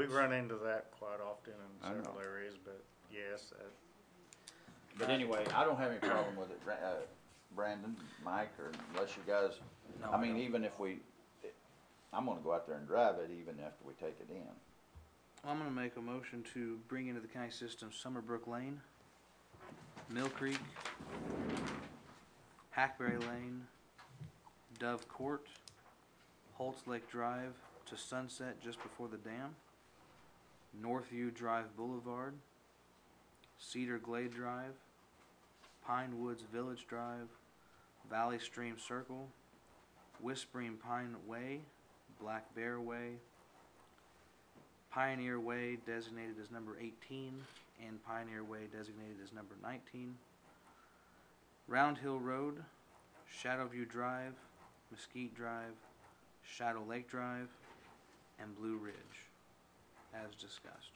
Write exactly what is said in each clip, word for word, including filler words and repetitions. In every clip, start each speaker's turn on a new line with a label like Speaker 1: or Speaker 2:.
Speaker 1: We run into that quite often in
Speaker 2: I know.
Speaker 1: several areas, but yes, that,
Speaker 2: But anyway, I don't have any problem with it, Ra- uh, Brandon, Mike, or unless you guys,
Speaker 3: No,
Speaker 2: I
Speaker 3: I
Speaker 2: mean,
Speaker 3: don't.
Speaker 2: even if we, I'm gonna go out there and drive it even after we take it in.
Speaker 3: I'm gonna make a motion to bring into the county system Summerbrook Lane, Mill Creek, Hackberry Lane, Dove Court, Holtz Lake Drive to Sunset just before the dam, Northview Drive Boulevard, Cedar Glade Drive, Pine Woods Village Drive, Valley Stream Circle, Whispering Pine Way, Black Bear Way, Pioneer Way designated as number eighteen, and Pioneer Way designated as number nineteen, Round Hill Road, Shadowview Drive, Mesquite Drive, Shadow Lake Drive, and Blue Ridge, as discussed.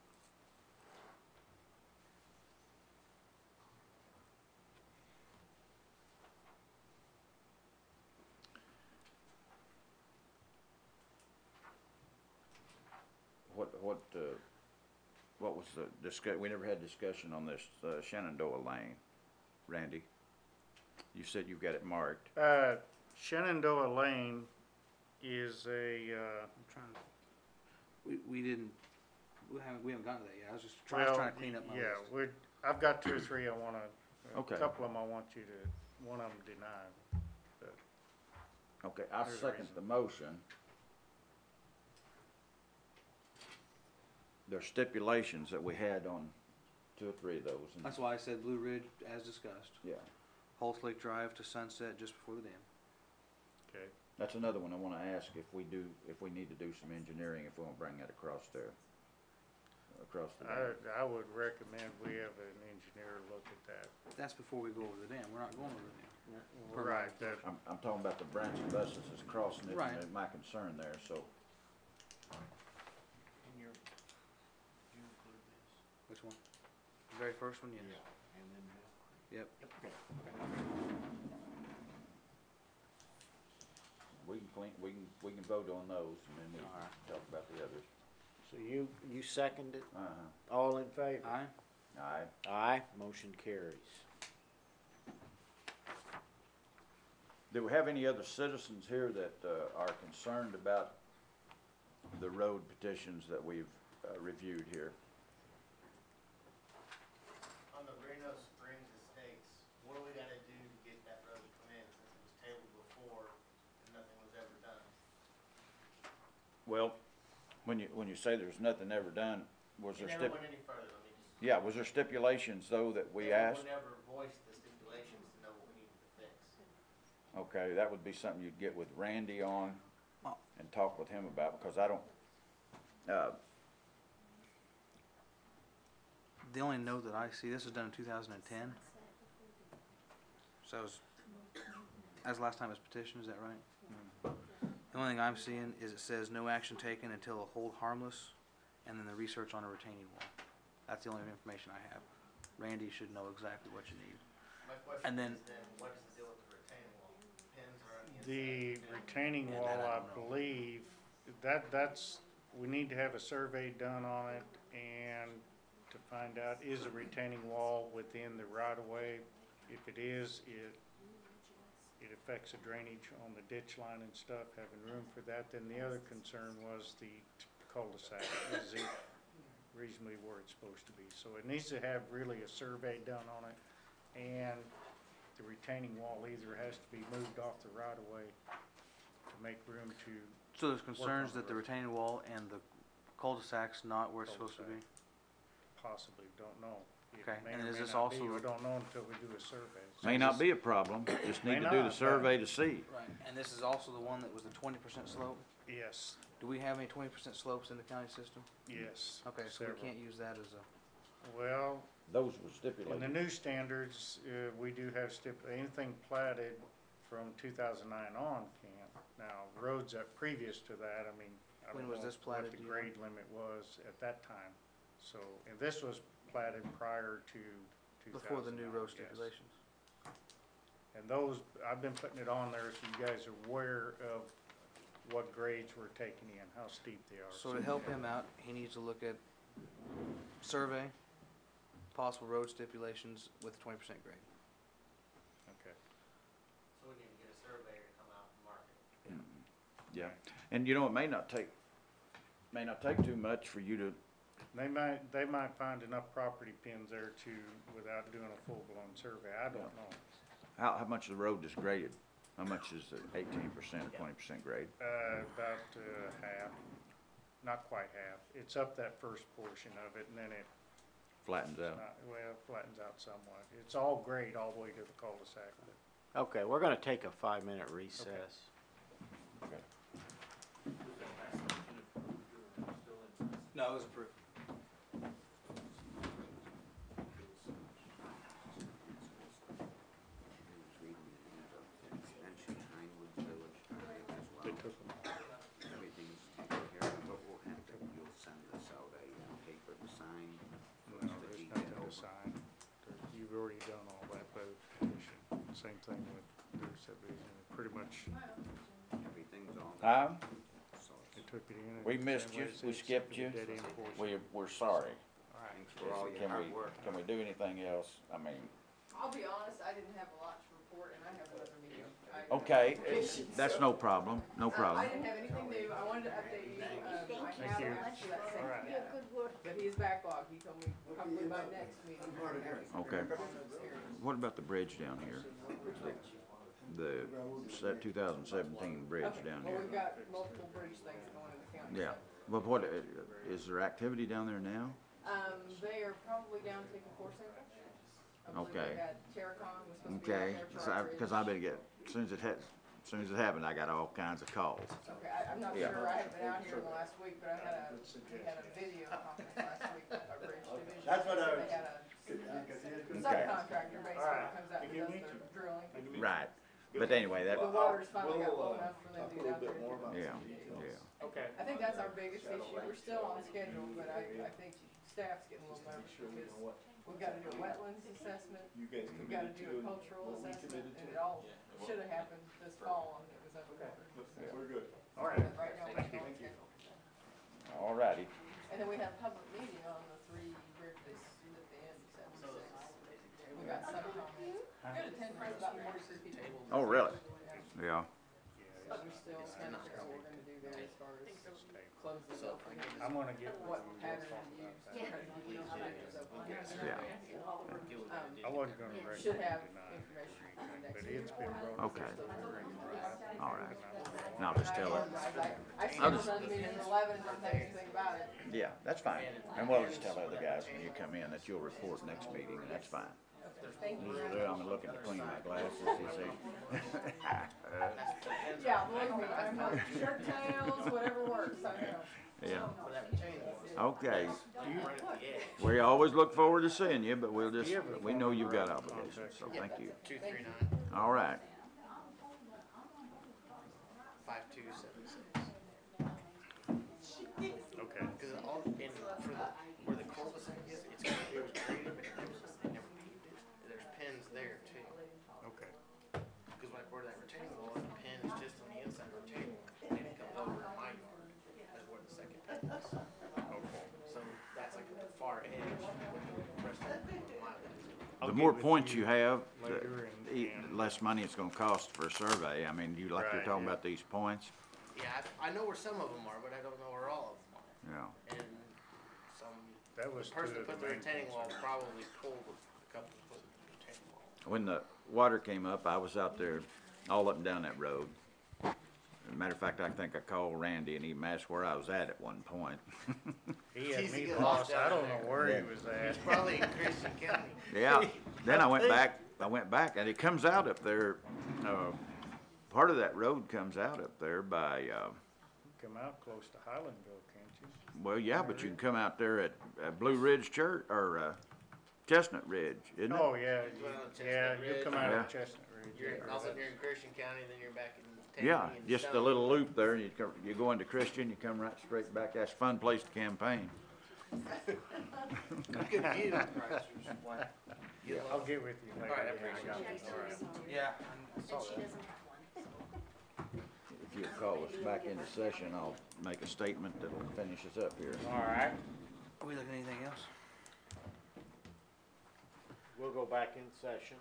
Speaker 2: What, what, uh, what was the discuss, we never had discussion on this, uh, Shenandoah Lane, Randy. You said you've got it marked.
Speaker 1: uh, Shenandoah Lane is a, uh,
Speaker 3: I'm trying to, we, we didn't, we haven't, we haven't gotten to that yet. I was just trying,
Speaker 1: well,
Speaker 3: trying to clean up my
Speaker 1: yeah,
Speaker 3: list.
Speaker 1: we're, I've got two or three I wanna, a
Speaker 2: Okay.
Speaker 1: couple of them I want you to, one of them denied.
Speaker 2: Okay, I
Speaker 1: There's a
Speaker 2: second
Speaker 1: reason.
Speaker 2: the motion. There's stipulations that we had on two or three of those. and-
Speaker 3: That's why I said Blue Ridge, as discussed.
Speaker 2: Yeah,
Speaker 3: Holtz Lake Drive to Sunset just before the dam.
Speaker 1: Okay,
Speaker 2: that's another one I wanna ask if we do, if we need to do some engineering, if we wanna bring that across there. Across the
Speaker 1: I,
Speaker 2: dam.
Speaker 1: I would recommend we have an engineer look at that.
Speaker 3: That's before we go over the dam. We're not going over the dam. Per my
Speaker 1: Right, that,
Speaker 2: I'm, I'm talking about the Branson buses that's crossing it,
Speaker 3: Right.
Speaker 2: and my concern there, so.
Speaker 4: And you're, you include this?
Speaker 3: Which one? The very first one, yes.
Speaker 4: And then Mill Creek.
Speaker 3: Yep.
Speaker 4: Yep, okay, okay.
Speaker 2: We can clean, we can, we can vote on those, and then we
Speaker 3: All right.
Speaker 2: can talk about the others.
Speaker 5: So you, you seconded,
Speaker 2: Uh-huh,
Speaker 5: all in favor?
Speaker 3: Aye.
Speaker 2: aye.
Speaker 5: Aye, motion carries.
Speaker 2: Do we have any other citizens here that, uh, are concerned about the road petitions that we've, uh, reviewed here?
Speaker 6: On the Reno Springs Estates, what do we gotta do to get that road to come in, since it was tabled before and nothing was ever done?
Speaker 2: Well, when you, when you say there's nothing ever done, was there
Speaker 6: It never
Speaker 2: stip,
Speaker 6: went any further, let me just.
Speaker 2: yeah, was there stipulations though that we
Speaker 6: They
Speaker 2: asked?
Speaker 6: never voiced the stipulations to know what we needed to fix.
Speaker 2: Okay, that would be something you'd get with Randy on
Speaker 3: Oh.
Speaker 2: and talk with him about, because I don't, uh,
Speaker 3: The only note that I see, this was done in two thousand ten. So it was, that's the last time it was petitioned, is that right? The only thing I'm seeing is it says no action taken until a hold harmless, and then the research on a retaining wall. That's the only information I have. Randy should know exactly what you need.
Speaker 6: My question
Speaker 3: And then-
Speaker 6: is then, what is the deal with the retaining wall? Pins are on the inside.
Speaker 1: the
Speaker 6: pins-
Speaker 1: retaining
Speaker 3: Yeah,
Speaker 1: wall,
Speaker 3: that I
Speaker 1: I
Speaker 3: don't know.
Speaker 1: believe, that, that's, we need to have a survey done on it and to find out, is a retaining wall within the right of way? If it is, it, it affects the drainage on the ditch line and stuff, having room for that. Then the other concern was the cul-de-sac, is it reasonably where it's supposed to be? So it needs to have really a survey done on it, and the retaining wall either has to be moved off the right of way to make room to,
Speaker 3: So there's concerns
Speaker 1: on the
Speaker 3: that the
Speaker 1: road.
Speaker 3: retaining wall and the cul-de-sac's not where it's supposed to be?
Speaker 1: possibly, don't know. It
Speaker 3: Okay,
Speaker 1: may
Speaker 3: and
Speaker 1: or
Speaker 3: is
Speaker 1: may
Speaker 3: this
Speaker 1: not be.
Speaker 3: also-
Speaker 1: We don't know until we do a survey.
Speaker 2: may not be a problem, just
Speaker 1: May
Speaker 2: need to do the
Speaker 1: not,
Speaker 2: survey to see.
Speaker 3: Right, and this is also the one that was the twenty percent slope?
Speaker 1: Yes,
Speaker 3: Do we have any twenty percent slopes in the county system?
Speaker 1: yes.
Speaker 3: Okay, so
Speaker 1: several.
Speaker 3: we can't use that as a,
Speaker 1: Well,
Speaker 2: Those were
Speaker 1: in the
Speaker 2: stipulated.
Speaker 1: new standards, uh, we do have stip, anything platted from two thousand nine on can't. Now, roads that previous to that, I mean, I
Speaker 3: When
Speaker 1: don't
Speaker 3: was
Speaker 1: know
Speaker 3: this platted,
Speaker 1: what the
Speaker 3: do you know?
Speaker 1: grade limit was at that time. So, and this was platted prior to two thousand nine.
Speaker 3: before the new road
Speaker 1: yes.
Speaker 3: stipulations?
Speaker 1: And those, I've been putting it on there so you guys are aware of what grades we're taking in, how steep they are.
Speaker 3: So to help him out, he needs to look at survey, possible road stipulations with twenty percent grade.
Speaker 1: Okay.
Speaker 6: So we need to get a surveyor to come out and mark it.
Speaker 2: Yeah, and you know, it may not take, may not take too much for you to,
Speaker 1: They might, they might find enough property pins there to, without doing a full-blown survey, I don't know.
Speaker 2: how, how much of the road is graded? How much is it, eighteen percent, twenty percent grade?
Speaker 1: Uh, about, uh, half, not quite half. It's up that first portion of it, and then it,
Speaker 2: Flattens out.
Speaker 1: uh, well, flattens out somewhat. It's all grade all the way to the cul-de-sac.
Speaker 5: Okay, we're gonna take a five-minute recess.
Speaker 2: Okay.
Speaker 3: No, it was approved.
Speaker 4: Extension Highwood Village Drive as well.
Speaker 1: They took them.
Speaker 4: Everything's taken care of, but we'll have to, you'll send us out a uh, paper to sign for
Speaker 1: No,
Speaker 4: us to
Speaker 1: there's
Speaker 4: deed
Speaker 1: nothing
Speaker 4: it
Speaker 1: to
Speaker 4: over.
Speaker 1: sign. There- You've already done all that road petition. Same thing with their subdivision. Pretty much,
Speaker 4: Everything's all.
Speaker 2: Huh?
Speaker 4: So
Speaker 1: they
Speaker 4: it's,
Speaker 1: took it in. and
Speaker 2: We missed
Speaker 1: same way
Speaker 2: you.
Speaker 1: as
Speaker 2: We
Speaker 1: it's
Speaker 2: skipped
Speaker 1: the
Speaker 2: you.
Speaker 1: dead end portion.
Speaker 2: We, we're sorry.
Speaker 1: All right.
Speaker 4: thanks for all your
Speaker 2: Can we,
Speaker 4: hard work.
Speaker 2: can we do anything else? I mean,
Speaker 7: I'll be honest, I didn't have a lot to report, and I have another meeting. I-
Speaker 2: okay, that's no problem, no
Speaker 7: Uh, I
Speaker 2: problem.
Speaker 7: didn't have anything new, I wanted to update you, um, I have
Speaker 1: you.
Speaker 7: asked for that
Speaker 1: All
Speaker 7: same
Speaker 1: right.
Speaker 7: data, but he is backlogged, he told me probably by next meeting. we're gonna have some
Speaker 2: Okay.
Speaker 7: business areas.
Speaker 2: What about the bridge down here? The se- two thousand seventeen bridge
Speaker 7: Okay,
Speaker 2: down
Speaker 7: well,
Speaker 2: here?
Speaker 7: we've got multiple bridge things going in the county.
Speaker 2: Yeah,
Speaker 7: so,
Speaker 2: but what, uh, is there activity down there now?
Speaker 7: Um, they are probably down taking core samples. I believe
Speaker 2: Okay.
Speaker 7: they had Terracon was supposed to be out
Speaker 2: Okay,
Speaker 7: there for
Speaker 2: so
Speaker 7: our
Speaker 2: I,
Speaker 7: bridge.
Speaker 2: cause I better get, as soon as it had, as soon as it happened, I got all kinds of calls.
Speaker 7: Okay, I, I'm not
Speaker 2: Yeah.
Speaker 7: sure, I haven't been out here in the last week, but I had a, we had a video conference last week with our bridge division.
Speaker 6: That's what I
Speaker 7: They had a subcontractor basically comes out and does their drilling.
Speaker 2: Right, but anyway, that,
Speaker 7: The water's finally got low enough for them to get out there. and do
Speaker 2: yeah,
Speaker 7: it.
Speaker 2: yeah.
Speaker 1: Okay.
Speaker 7: I think that's our biggest issue, we're still on schedule, but I, I think staff's getting a little nervous because we've gotta do a wetlands assessment, we've gotta do a cultural assessment, and it all should've happened this fall, and it was underwater.
Speaker 1: All right.
Speaker 7: But right now, we're still on schedule.
Speaker 2: All righty.
Speaker 7: And then we have public meeting on the three bridges at the end of seventy-six. We got some comments. Good attendance, about forty-six people.
Speaker 2: Oh, really? Yeah.
Speaker 7: But we still kind of figure out what we're gonna do there as far as close this up.
Speaker 1: I'm gonna get
Speaker 7: What
Speaker 1: with you.
Speaker 7: pattern to use, to try to give you those pictures of what we're gonna
Speaker 2: Yeah.
Speaker 7: do. Um,
Speaker 1: I wasn't gonna recommend
Speaker 7: Should have
Speaker 1: denying
Speaker 7: information
Speaker 1: it or
Speaker 7: for
Speaker 1: anything,
Speaker 7: next
Speaker 1: but
Speaker 7: year.
Speaker 1: it's been brought up.
Speaker 2: Okay.
Speaker 1: All
Speaker 2: All right. Now just tell her.
Speaker 7: I scheduled another meeting at eleven, and didn't think anything about it.
Speaker 2: Yeah, that's fine. And we'll just tell the other guys when you come in that you'll report next meeting, and that's fine.
Speaker 7: Thank you.
Speaker 2: I'm looking to clean my glasses, you see.
Speaker 7: Yeah, believe me, I'm on shirt tails, whatever works, I know.
Speaker 2: Yeah. Okay. We always look forward to seeing you, but we'll just, we know you've got obligations, so thank you.
Speaker 6: Two three nine,
Speaker 2: All right.
Speaker 6: five two seven six.
Speaker 1: Okay.
Speaker 6: Cause all, in, for the, where the cul-de-sac is, it's, it was graded, but it was, they never paved it. There's pins there too.
Speaker 1: Okay.
Speaker 6: Cause like where that retaining wall, is, the pin is just on the inside of the retaining wall, and it comes over in my yard, that's where the second pin is.
Speaker 1: Okay.
Speaker 6: So that's like at the far edge, the rest of it is my land.
Speaker 1: I'll
Speaker 2: The
Speaker 1: get
Speaker 2: more
Speaker 1: with
Speaker 2: points
Speaker 1: you
Speaker 2: you have, the
Speaker 1: later and-
Speaker 2: e-
Speaker 1: and-
Speaker 2: less money it's gonna cost for a survey. I mean, you, like you're
Speaker 1: Right,
Speaker 2: talking
Speaker 1: yeah.
Speaker 2: about these points,
Speaker 6: Yeah, I, I know where some of them are, but I don't know where all of them are.
Speaker 2: yeah.
Speaker 6: And some,
Speaker 1: That was
Speaker 6: the person
Speaker 1: two
Speaker 6: that
Speaker 1: of
Speaker 6: put the
Speaker 1: main
Speaker 6: retaining wall
Speaker 1: concerns.
Speaker 6: probably pulled a couple that put the retaining wall.
Speaker 2: When the water came up, I was out there all up and down that road. As a matter of fact, I think I called Randy and he asked where I was at at one point.
Speaker 1: He had
Speaker 6: He's
Speaker 1: me
Speaker 6: getting
Speaker 1: lost.
Speaker 6: lost
Speaker 1: I
Speaker 6: down
Speaker 1: don't
Speaker 6: there.
Speaker 1: know where
Speaker 2: Yeah.
Speaker 1: he was at.
Speaker 6: Probably in Christian County.
Speaker 2: Yeah, then I went back, I went back and it comes out up there, uh, part of that road comes out up there by, uh,
Speaker 1: Come out close to Highlandville, can't you?
Speaker 2: well, yeah, but you can come out there at, at Blue Ridge Church, or, uh, Chestnut Ridge, isn't it?
Speaker 1: Oh, yeah, you-
Speaker 6: Well, Chestnut
Speaker 1: yeah, you
Speaker 6: Ridge.
Speaker 1: come out
Speaker 2: Yeah.
Speaker 1: of Chestnut Ridge.
Speaker 6: You're,
Speaker 1: yeah,
Speaker 6: also
Speaker 1: that's-
Speaker 6: you're in Christian County, then you're back in
Speaker 2: Yeah,
Speaker 6: Tammany and
Speaker 2: just a
Speaker 6: Stone.
Speaker 2: little loop there, and you come, you go into Christian, you come right straight back, that's a fun place to campaign.
Speaker 6: Good view.
Speaker 1: Yeah, I'll get with you later.
Speaker 6: All right, I
Speaker 1: Yeah,
Speaker 6: appreciate
Speaker 1: got
Speaker 6: it.
Speaker 1: it. All right.
Speaker 3: Yeah.
Speaker 8: And she doesn't have one, so.
Speaker 2: If if you'll call us back into session, I'll make a statement that'll finish us up here.
Speaker 1: All right.
Speaker 3: Are we looking at anything else?
Speaker 5: We'll go back in session.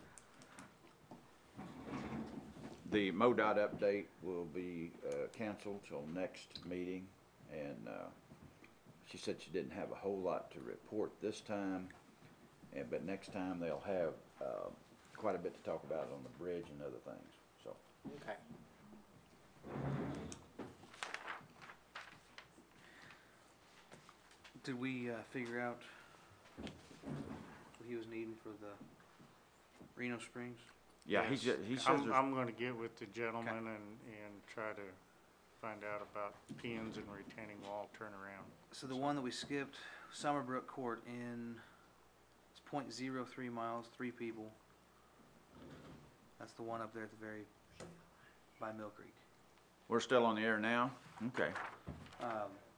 Speaker 2: The MoDOT update will be uh, canceled till next meeting, and uh, she said she didn't have a whole lot to report this time, and but next time they'll have uh, quite a bit to talk about on the bridge and other things. So,
Speaker 5: Okay.
Speaker 3: Did we uh, figure out what he was needing for the Reno Springs?
Speaker 2: yeah, he
Speaker 1: Yes.
Speaker 2: ju- he says
Speaker 1: I'm,
Speaker 2: there's,
Speaker 1: I'm gonna get with the gentleman and, and try to find out about pins and retaining wall turnaround.
Speaker 3: So the one that we skipped, Summerbrook Court in, it's point zero three miles, three people. That's the one up there at the very, by Mill Creek.
Speaker 2: we're still on the air now. Okay.
Speaker 3: Um,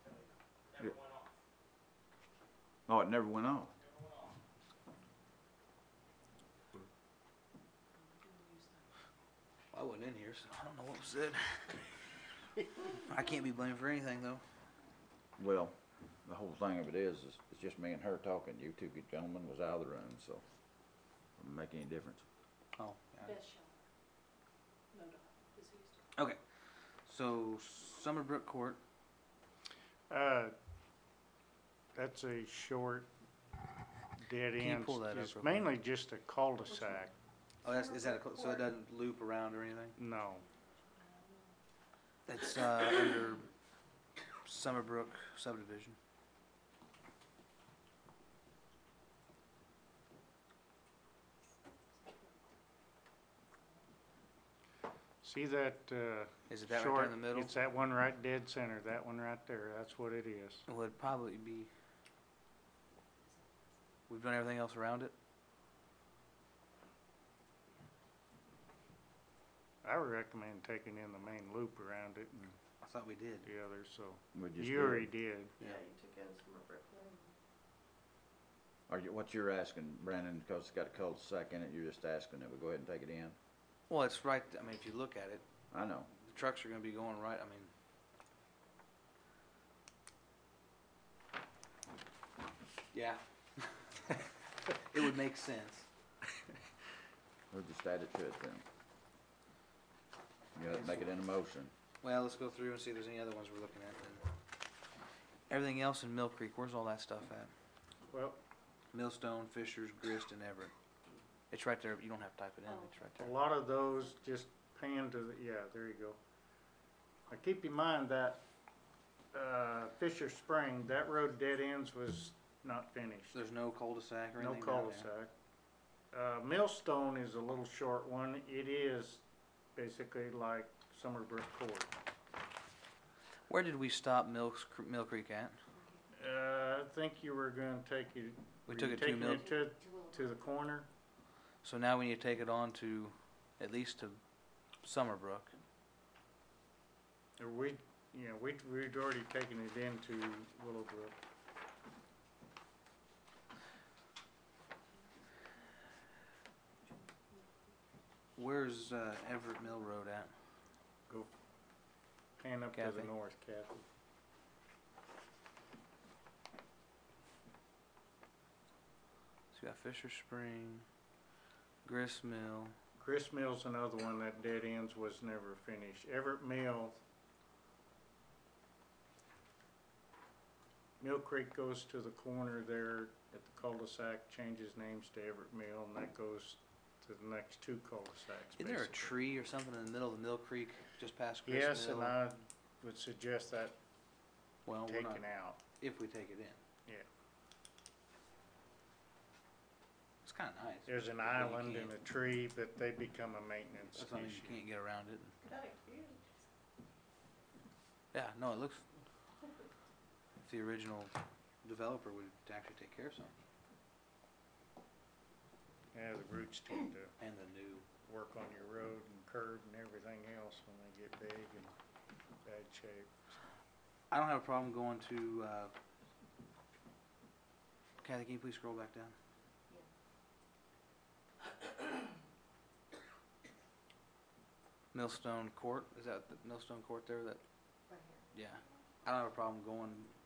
Speaker 2: Oh, it never went off.
Speaker 3: I wasn't in here, so I don't know what was said. I can't be blamed for anything though.
Speaker 2: Well, the whole thing of it is, is it's just me and her talking. You two good gentlemen was out of the room, so it doesn't make any difference.
Speaker 3: Oh, yeah.
Speaker 8: Best shelter. No dog, is who used to.
Speaker 3: Okay, so Summerbrook Court,
Speaker 1: Uh, that's a short, dead
Speaker 3: Can you
Speaker 1: end.
Speaker 3: pull that up
Speaker 1: It's
Speaker 3: real quick?
Speaker 1: mainly just a cul-de-sac.
Speaker 3: oh, that's, is that, a, cl- so it doesn't loop around or anything?
Speaker 1: No.
Speaker 3: It's, uh, under Summerbrook subdivision.
Speaker 1: See that, uh,
Speaker 3: Is it that right
Speaker 1: short?
Speaker 3: there in the middle?
Speaker 1: It's that one right dead center, that one right there. That's what it is.
Speaker 3: It would probably be, we've done everything else around it?
Speaker 1: I would recommend taking in the main loop around it and
Speaker 3: I thought we did.
Speaker 1: the others, so.
Speaker 2: We just
Speaker 1: You
Speaker 2: did.
Speaker 1: already did.
Speaker 7: Yeah, you took in some of it.
Speaker 2: Are you, what you're asking, Brandon, because it's got a cul-de-sac in it, you're just asking that we go ahead and take it in?
Speaker 3: Well, it's right, I mean, if you look at it,
Speaker 2: I know.
Speaker 3: the trucks are gonna be going right, I mean. Yeah. It would make sense.
Speaker 2: We'll just add it to it then. You gotta make it in a motion.
Speaker 3: Well, let's go through and see if there's any other ones we're looking at then. Everything else in Mill Creek, where's all that stuff at?
Speaker 1: Well,
Speaker 3: Millstone, Fishers, Grist, and Everett. It's right there, you don't have to type it in,
Speaker 8: Oh.
Speaker 3: it's right
Speaker 1: a
Speaker 3: there.
Speaker 1: lot of those just pan to the, yeah, there you go. Now keep in mind that, uh, Fisher Spring, that road dead ends was not finished.
Speaker 3: There's no cul-de-sac or
Speaker 1: No
Speaker 3: anything down there?
Speaker 1: cul-de-sac. Uh, Millstone is a little short one. It is basically like Summerbrook Court.
Speaker 3: Where did we stop Mill, Mill Creek at?
Speaker 1: Uh, I think you were gonna take it.
Speaker 3: We
Speaker 1: were
Speaker 3: took
Speaker 1: you
Speaker 3: it to
Speaker 1: taking
Speaker 3: Mill,
Speaker 1: it to, to the corner?
Speaker 3: so now we need to take it on to, at least to Summerbrook.
Speaker 1: Or we, yeah, we, we'd already taken it into Willowbrook.
Speaker 3: Where's, uh, Everett Mill Road at?
Speaker 1: Go pan up to
Speaker 3: Kathy.
Speaker 1: the north, Kathy.
Speaker 3: So you got Fisher Spring, Grist Mill,
Speaker 1: Chris Mill's another one that dead ends was never finished. Everett Mill, Mill Creek goes to the corner there at the cul-de-sac, changes names to Everett Mill, and that goes to the next two cul-de-sacs.
Speaker 3: isn't there a
Speaker 1: basically.
Speaker 3: tree or something in the middle of the Mill Creek, just past Grist
Speaker 1: Yes,
Speaker 3: Mill?
Speaker 1: and I would suggest that
Speaker 3: Well, we're not,
Speaker 1: taken out.
Speaker 3: if we take it in.
Speaker 1: Yeah.
Speaker 3: It's kinda nice.
Speaker 1: There's an
Speaker 3: but you
Speaker 1: island and
Speaker 3: can't-
Speaker 1: a tree, but they become a maintenance
Speaker 3: That's something you
Speaker 1: issue.
Speaker 3: can't get around it.
Speaker 7: Kinda cute.
Speaker 3: Yeah, no, it looks, if the original developer would actually take care of something,
Speaker 1: Yeah, the roots tend to
Speaker 3: and the new,
Speaker 1: work on your road and curb and everything else when they get big and bad shape.
Speaker 3: I don't have a problem going to, uh, Kathy, can you please scroll back down? Millstone Court, is that the Millstone Court there that,
Speaker 7: Right here.
Speaker 3: yeah. I don't have a problem going